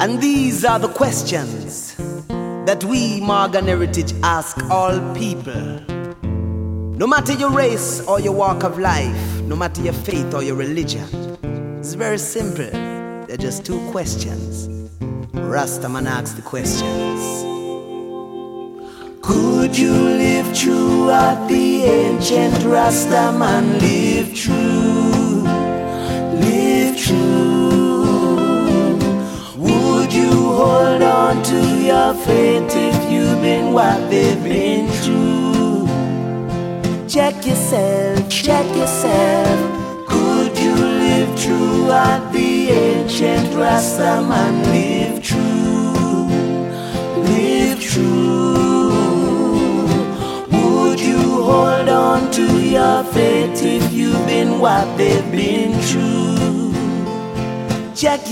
And these are the questions that we, Morgan Heritage, ask all people. No matter your race or your walk of life, no matter your faith or your religion, it's very simple. They're just two questions. Rastaman asks the questions. Could you live true at the ancient Rastaman? Live true, live true. Would you hold on to your faith if you've been what they've been through? Check yourself, check yourself. Could you live true at the ancient Rastaman? Live true, live true. Would you hold on to your faith if you've been what they've been through? Check